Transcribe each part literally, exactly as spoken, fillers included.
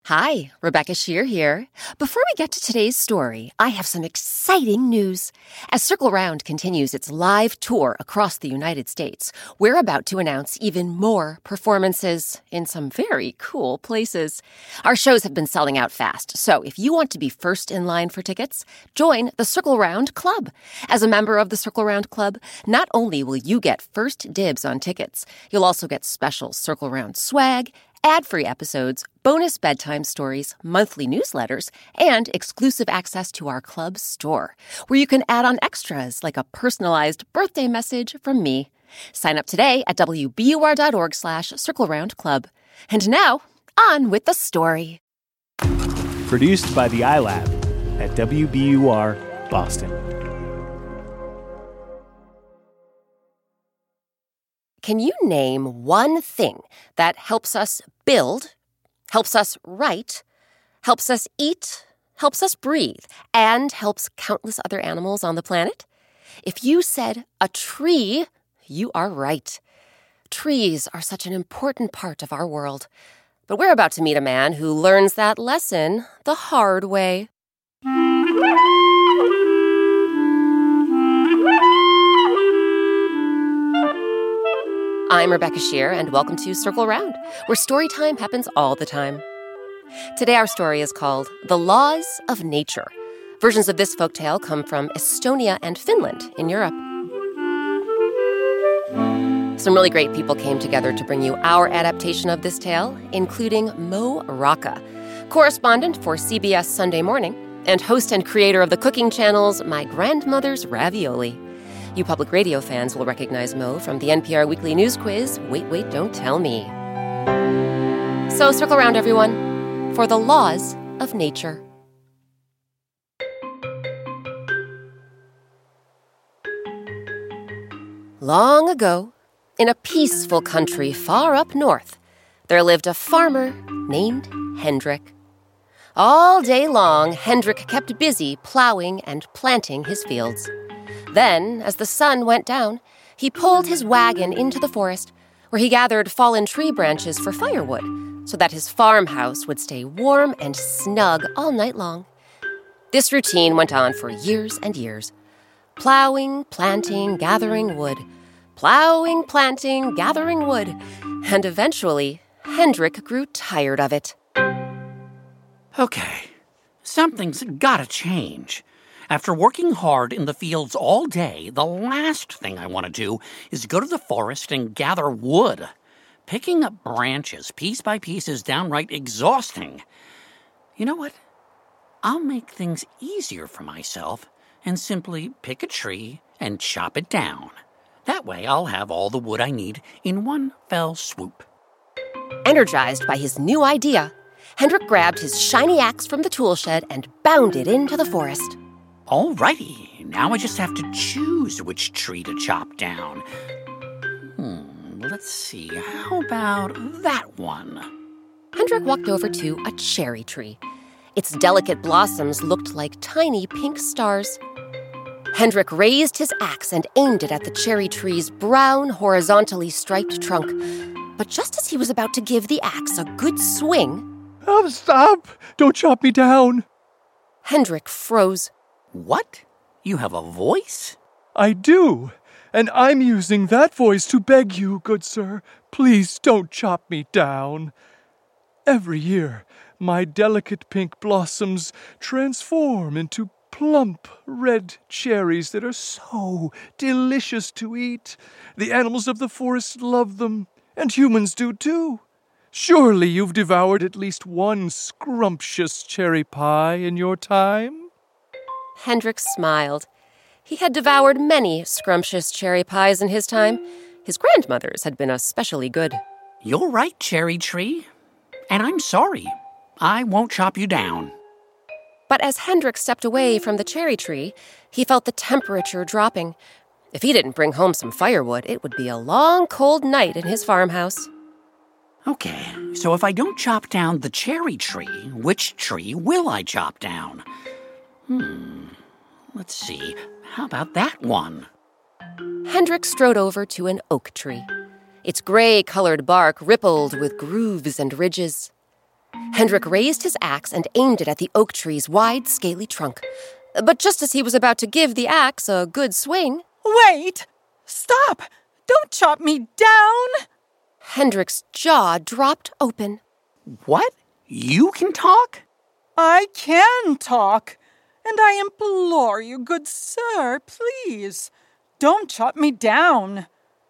Hi, Rebecca Shear here. Before we get to today's story, I have some exciting news. As Circle Round continues its live tour across the United States, we're about to announce even more performances in some very cool places. Our shows have been selling out fast, so if you want to be first in line for tickets, join the Circle Round Club. As a member of the Circle Round Club, not only will you get first dibs on tickets, you'll also get special Circle Round swag, ad-free episodes, bonus bedtime stories, monthly newsletters, and exclusive access to our club store, where you can add on extras like a personalized birthday message from me. Sign up today at wbur.org slash Circle Round Club. And now, on with the story. Produced by the iLab at W B U R, Boston. Can you name one thing that helps us build, helps us write, helps us eat, helps us breathe, and helps countless other animals on the planet? If you said a tree, you are right. Trees are such an important part of our world. But we're about to meet a man who learns that lesson the hard way. I'm Rebecca Shear, and welcome to Circle Round, where story time happens all the time. Today our story is called The Laws of Nature. Versions of this folktale come from Estonia and Finland in Europe. Some really great people came together to bring you our adaptation of this tale, including Mo Rocca, correspondent for C B S Sunday Morning, and host and creator of the cooking channels My Grandmother's Ravioli. You public radio fans will recognize Mo from the N P R Weekly News Quiz, Wait, Wait, Don't Tell Me. So circle around, everyone, for the laws of nature. Long ago, in a peaceful country far up north, there lived a farmer named Hendrik. All day long, Hendrik kept busy plowing and planting his fields. Then, as the sun went down, he pulled his wagon into the forest, where he gathered fallen tree branches for firewood, so that his farmhouse would stay warm and snug all night long. This routine went on for years and years. Plowing, planting, gathering wood. Plowing, planting, gathering wood. And eventually, Hendrik grew tired of it. Okay, something's gotta change. After working hard in the fields all day, the last thing I want to do is go to the forest and gather wood. Picking up branches piece by piece is downright exhausting. You know what? I'll make things easier for myself and simply pick a tree and chop it down. That way I'll have all the wood I need in one fell swoop. Energized by his new idea, Hendrik grabbed his shiny axe from the tool shed and bounded into the forest. Alrighty, now I just have to choose which tree to chop down. Hmm, let's see, how about that one? Hendrik walked over to a cherry tree. Its delicate blossoms looked like tiny pink stars. Hendrik raised his axe and aimed it at the cherry tree's brown, horizontally striped trunk. But just as he was about to give the axe a good swing... Oh, stop! Don't chop me down! Hendrik froze. What? You have a voice? I do, and I'm using that voice to beg you, good sir, please don't chop me down. Every year, my delicate pink blossoms transform into plump red cherries that are so delicious to eat. The animals of the forest love them, and humans do too. Surely you've devoured at least one scrumptious cherry pie in your time? Hendrik smiled. He had devoured many scrumptious cherry pies in his time. His grandmother's had been especially good. You're right, cherry tree. And I'm sorry. I won't chop you down. But as Hendrik stepped away from the cherry tree, he felt the temperature dropping. If he didn't bring home some firewood, it would be a long, cold night in his farmhouse. Okay, so if I don't chop down the cherry tree, which tree will I chop down? Hmm, let's see. How about that one? Hendrik strode over to an oak tree. Its gray-colored bark rippled with grooves and ridges. Hendrik raised his axe and aimed it at the oak tree's wide, scaly trunk. But just as he was about to give the axe a good swing... Wait! Stop! Don't chop me down! Hendrik's jaw dropped open. What? You can talk? I can talk. And I implore you, good sir, please, don't chop me down.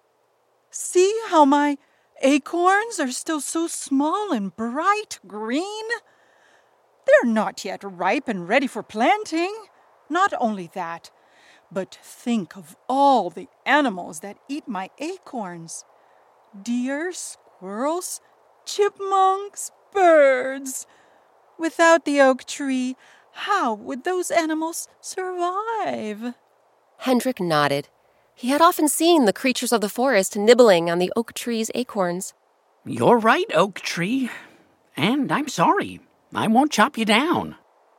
See how my acorns are still so small and bright green? They're not yet ripe and ready for planting. Not only that, but think of all the animals that eat my acorns. Deer, squirrels, chipmunks, birds. Without the oak tree, how would those animals survive? Hendrik nodded. He had often seen the creatures of the forest nibbling on the oak tree's acorns. You're right, oak tree. And I'm sorry. I won't chop you down.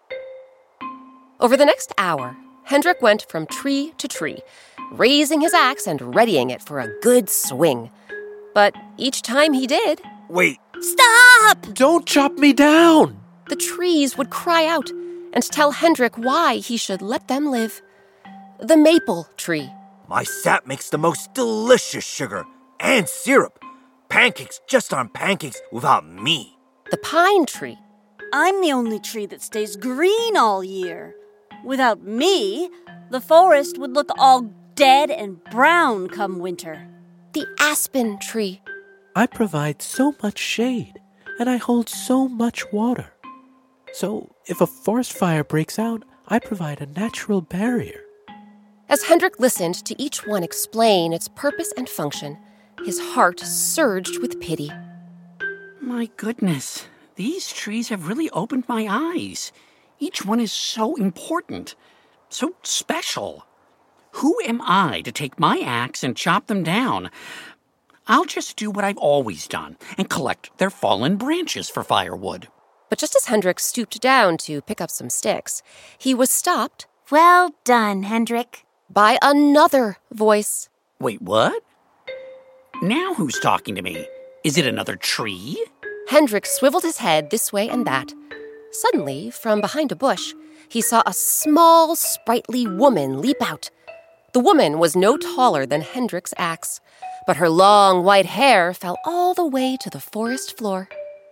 Over the next hour, Hendrik went from tree to tree, raising his axe and readying it for a good swing. But each time he did... Wait. Stop! Don't chop me down! The trees would cry out and tell Hendrik why he should let them live. The maple tree. My sap makes the most delicious sugar and syrup. Pancakes just aren't pancakes without me. The pine tree. I'm the only tree that stays green all year. Without me, the forest would look all dead and brown come winter. The aspen tree. I provide so much shade, and I hold so much water. So if a forest fire breaks out, I provide a natural barrier. As Hendrik listened to each one explain its purpose and function, his heart surged with pity. My goodness, these trees have really opened my eyes. Each one is so important, so special. Who am I to take my axe and chop them down? I'll just do what I've always done and collect their fallen branches for firewood. But just as Hendrik stooped down to pick up some sticks, he was stopped. Well done, Hendrik. By another voice. Wait, what? Now who's talking to me? Is it another tree? Hendrik swiveled his head this way and that. Suddenly, from behind a bush, he saw a small, sprightly woman leap out. The woman was no taller than Hendrik's axe, but her long white hair fell all the way to the forest floor.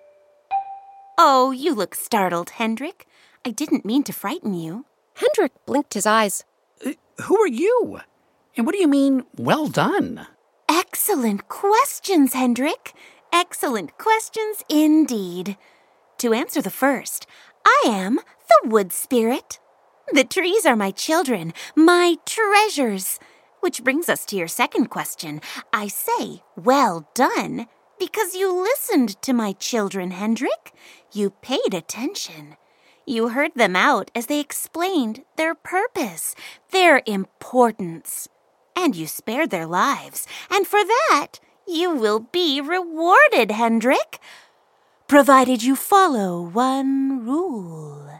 Oh, you look startled, Hendrik. I didn't mean to frighten you. Hendrik blinked his eyes. Uh, who are you? And what do you mean, well done? Excellent questions, Hendrik. Excellent questions indeed. To answer the first, I am the wood spirit. The trees are my children, my treasures. Which brings us to your second question. I say, well done, because you listened to my children, Hendrik. You paid attention. You heard them out as they explained their purpose, their importance. And you spared their lives. And for that, you will be rewarded, Hendrik, provided you follow one rule.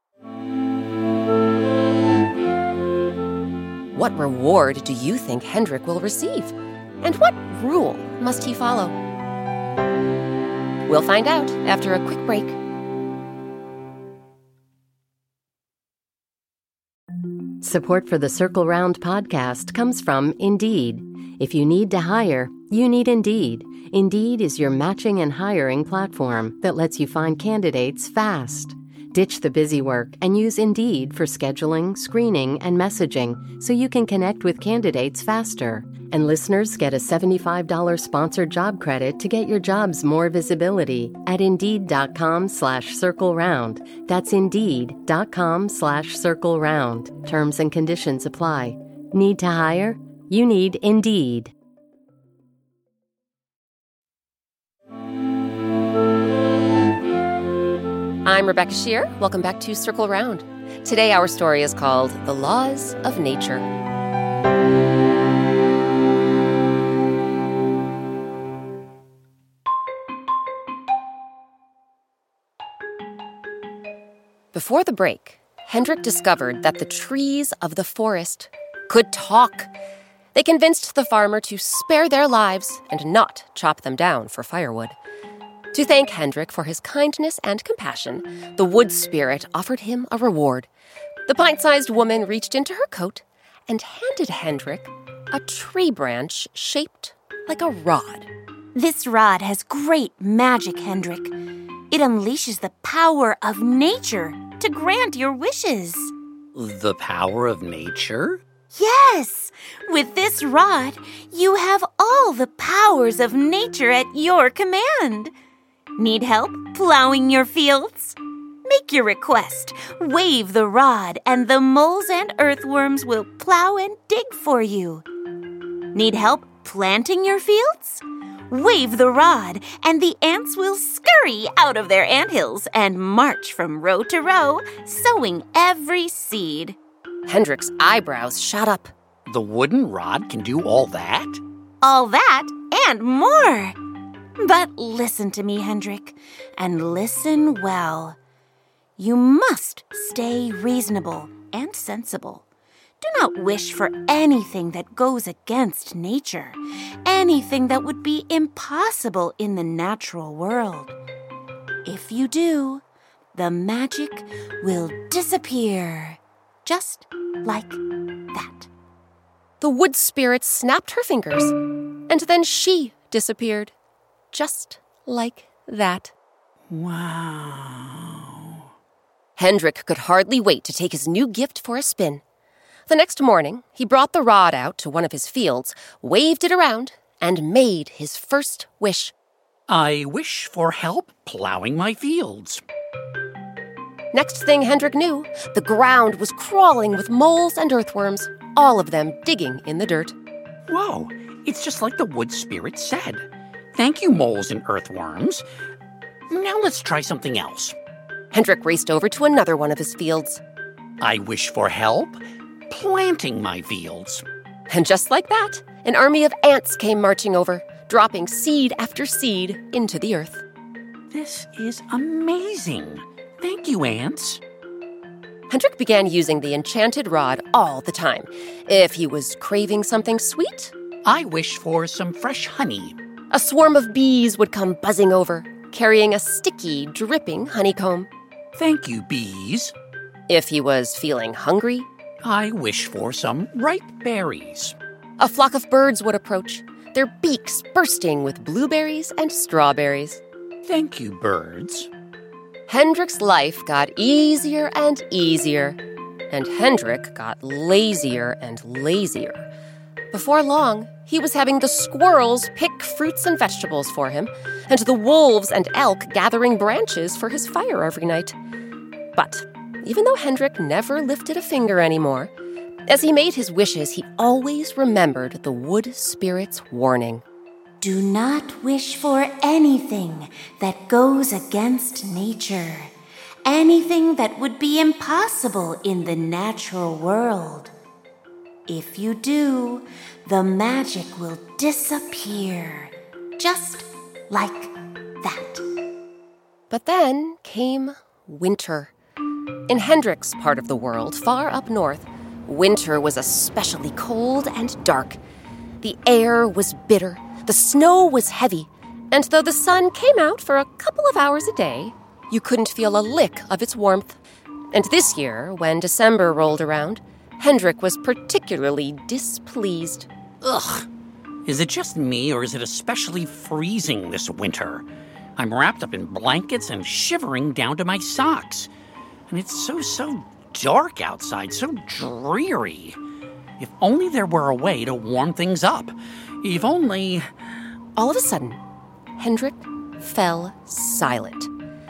What reward do you think Hendrik will receive? And what rule must he follow? We'll find out after a quick break. Support for the Circle Round podcast comes from Indeed. If you need to hire, you need Indeed. Indeed is your matching and hiring platform that lets you find candidates fast. Ditch the busy work and use Indeed for scheduling, screening, and messaging so you can connect with candidates faster. And listeners get a seventy-five dollars sponsored job credit to get your jobs more visibility at Indeed.com slash Circle Round. That's Indeed.com slash Circle Round. Terms and conditions apply. Need to hire? You need Indeed. I'm Rebecca Shear. Welcome back to Circle Round. Today our story is called The Laws of Nature. Before the break, Hendrik discovered that the trees of the forest could talk. They convinced the farmer to spare their lives and not chop them down for firewood. To thank Hendrik for his kindness and compassion, the wood spirit offered him a reward. The pint-sized woman reached into her coat and handed Hendrik a tree branch shaped like a rod. This rod has great magic, Hendrik. It unleashes the power of nature to grant your wishes. The power of nature? Yes! With this rod, you have all the powers of nature at your command. Need help plowing your fields? Make your request. Wave the rod, and the moles and earthworms will plow and dig for you. Need help planting your fields? Wave the rod, and the ants will scurry out of their anthills and march from row to row, sowing every seed. Hendrik's eyebrows shot up. The wooden rod can do all that? All that and more. But listen to me, Hendrik, and listen well. You must stay reasonable and sensible. Do not wish for anything that goes against nature, anything that would be impossible in the natural world. If you do, the magic will disappear, just like that. The wood spirit snapped her fingers, and then she disappeared, just like that. Wow. Hendrik could hardly wait to take his new gift for a spin. The next morning, he brought the rod out to one of his fields, waved it around, and made his first wish. I wish for help plowing my fields. Next thing Hendrik knew, the ground was crawling with moles and earthworms, all of them digging in the dirt. Whoa, it's just like the wood spirit said. Thank you, moles and earthworms. Now let's try something else. Hendrik raced over to another one of his fields. I wish for help planting my fields. And just like that, an army of ants came marching over, dropping seed after seed into the earth. This is amazing. Thank you, ants. Hendrik began using the enchanted rod all the time. If he was craving something sweet, I wish for some fresh honey. A swarm of bees would come buzzing over, carrying a sticky, dripping honeycomb. Thank you, bees. If he was feeling hungry, I wish for some ripe berries. A flock of birds would approach, their beaks bursting with blueberries and strawberries. Thank you, birds. Hendrik's life got easier and easier, and Hendrik got lazier and lazier. Before long, he was having the squirrels pick fruits and vegetables for him, and the wolves and elk gathering branches for his fire every night. But even though Hendrik never lifted a finger anymore, as he made his wishes, he always remembered the wood spirit's warning. Do not wish for anything that goes against nature, anything that would be impossible in the natural world. If you do, the magic will disappear, just like that. But then came winter. In Hendrik's part of the world, far up north, winter was especially cold and dark. The air was bitter, the snow was heavy, and though the sun came out for a couple of hours a day, you couldn't feel a lick of its warmth. And this year, when December rolled around, Hendrik was particularly displeased. Ugh! Is it just me, or is it especially freezing this winter? I'm wrapped up in blankets and shivering down to my socks. And it's so, so dark outside, so dreary. If only there were a way to warm things up. If only... All of a sudden, Hendrik fell silent.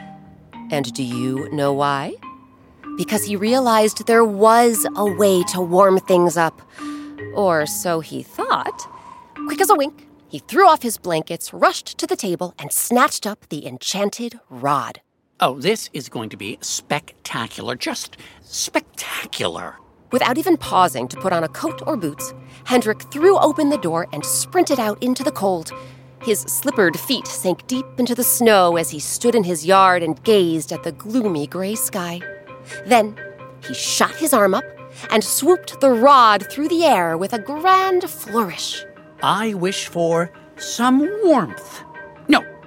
And do you know why? Because he realized there was a way to warm things up. Or so he thought. Quick as a wink, he threw off his blankets, rushed to the table, and snatched up the enchanted rod. Oh, this is going to be spectacular, just spectacular. Without even pausing to put on a coat or boots, Hendrik threw open the door and sprinted out into the cold. His slippered feet sank deep into the snow as he stood in his yard and gazed at the gloomy gray sky. Then he shot his arm up and swooped the rod through the air with a grand flourish. I wish for some warmth. No,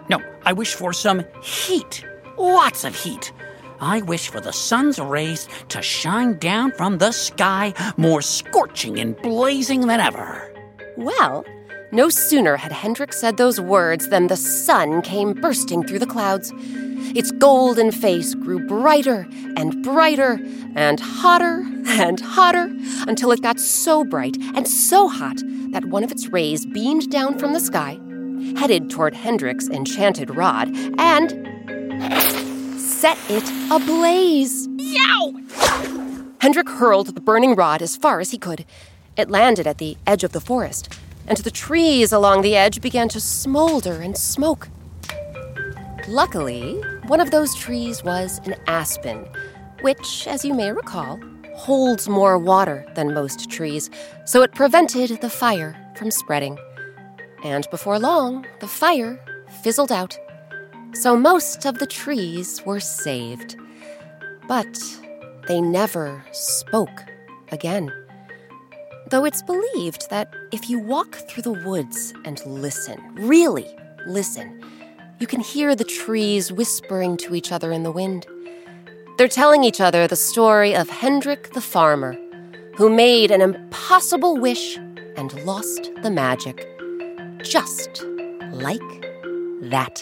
No, I wish for some heat. Lots of heat. I wish for the sun's rays to shine down from the sky more scorching and blazing than ever. Well, no sooner had Hendrik said those words than the sun came bursting through the clouds. Its golden face grew brighter and brighter and hotter and hotter until it got so bright and so hot that one of its rays beamed down from the sky, headed toward Hendrik's enchanted rod, and set it ablaze. Yow! Hendrik hurled the burning rod as far as he could. It landed at the edge of the forest, and the trees along the edge began to smolder and smoke. Luckily, one of those trees was an aspen, which, as you may recall, holds more water than most trees, so it prevented the fire from spreading. And before long, the fire fizzled out. So most of the trees were saved. But they never spoke again. Though it's believed that if you walk through the woods and listen, really listen, you can hear the trees whispering to each other in the wind. They're telling each other the story of Hendrik the farmer, who made an impossible wish and lost the magic. Just like that.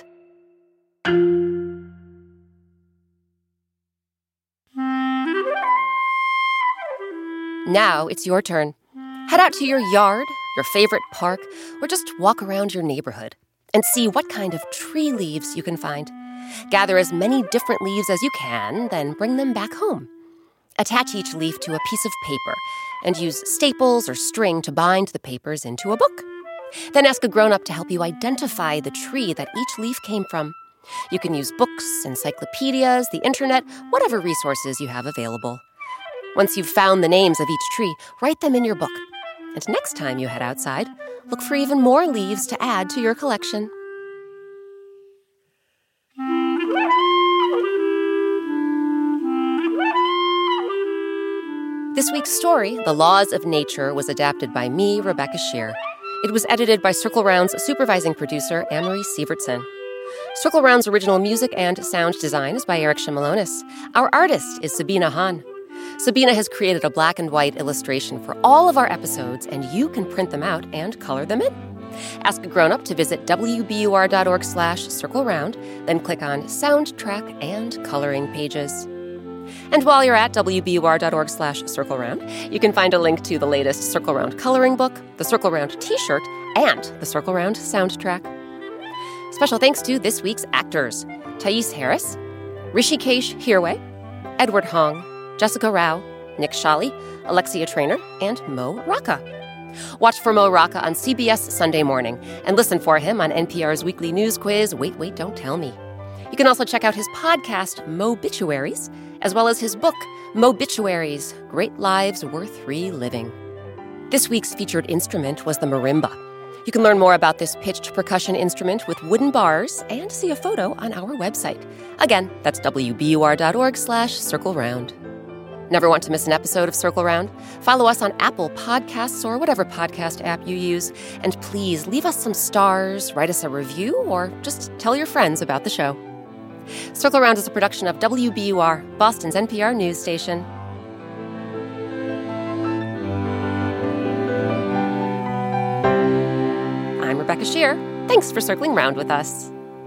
Now it's your turn. Head out to your yard, your favorite park, or just walk around your neighborhood and see what kind of tree leaves you can find. Gather as many different leaves as you can, then bring them back home. Attach each leaf to a piece of paper and use staples or string to bind the papers into a book. Then ask a grown-up to help you identify the tree that each leaf came from. You can use books, encyclopedias, the internet, whatever resources you have available. Once you've found the names of each tree, write them in your book. And next time you head outside, look for even more leaves to add to your collection. This week's story, The Laws of Nature, was adapted by me, Rebecca Shear. It was edited by Circle Round's supervising producer, Anne-Marie Sievertson. Circle Round's original music and sound design is by Eric Shimalonis. Our artist is Sabina Hahn. Sabina has created a black and white illustration for all of our episodes, and you can print them out and color them in. Ask a grown-up to visit wbur.org slash circle round, then click on Soundtrack and Coloring Pages. And while you're at wbur.org slash circle round, you can find a link to the latest Circle Round coloring book, the Circle Round t-shirt, and the Circle Round soundtrack. Special thanks to this week's actors: Thais Harris, Rishikesh Hirway, Edward Hong, Jessica Rao, Nick Shawley, Alexia Trainer, and Mo Rocca. Watch for Mo Rocca on C B S Sunday Morning and listen for him on N P R's weekly news quiz, Wait, Wait, Don't Tell Me. You can also check out his podcast, Mobituaries, as well as his book, Mobituaries, Great Lives Worth Reliving. This week's featured instrument was the marimba. You can learn more about this pitched percussion instrument with wooden bars and see a photo on our website. Again, that's wbur.org slash circle round. Never want to miss an episode of Circle Round? Follow us on Apple Podcasts or whatever podcast app you use. And please leave us some stars, write us a review, or just tell your friends about the show. Circle Round is a production of W B U R, Boston's N P R news station. I'm Rebecca Shear. Thanks for circling round with us.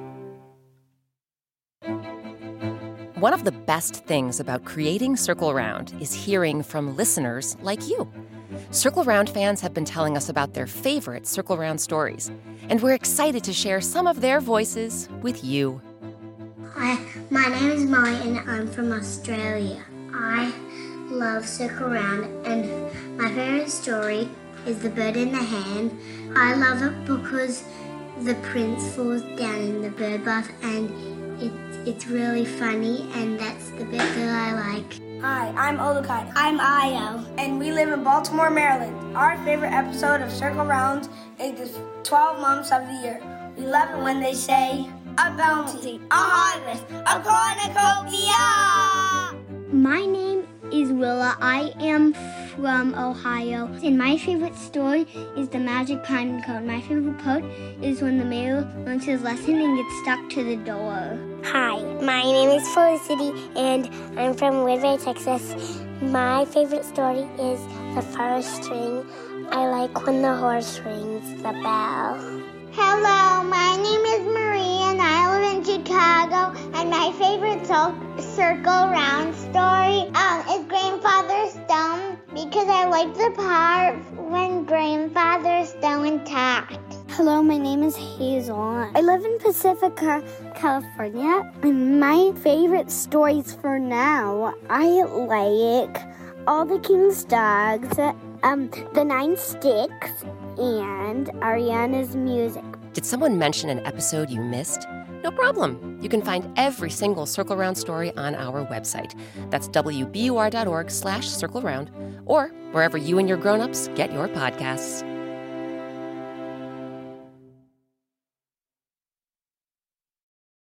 One of the best things about creating Circle Round is hearing from listeners like you. Circle Round fans have been telling us about their favorite Circle Round stories, and we're excited to share some of their voices with you. Hi, my name is Molly and I'm from Australia. I love Circle Round and my favorite story is The Bird in the Hand. I love it because the prince falls down in the bird bath and it, it's really funny, and that's the bit that I like. Hi, I'm Olukai. I'm Io. And we live in Baltimore, Maryland. Our favorite episode of Circle Round is the twelve months of the year. We love it when they say, a bounty, a harvest, a cornucopia. My name is Willa. I am from Ohio. And my favorite story is The Magic Pine Cone. My favorite quote is when the mayor learns his lesson and gets stuck to the door. Hi, my name is Felicity, and I'm from Woodbury, Texas. My favorite story is The Forest String. I like when the horse rings the bell. Hello, my name is Marie, and I live in Chicago, and my favorite Circle Round story um, is Grandfather Stone, because I like the part when Grandfather's still intact. Hello, my name is Hazel. I live in Pacifica, California, and my favorite stories for now, I like All the King's Dogs, um, The Nine Sticks, and Ariana's Music. Did someone mention an episode you missed? No problem. You can find every single Circle Round story on our website. That's W B U R dot org slash Circle Round, or wherever you and your grown-ups get your podcasts.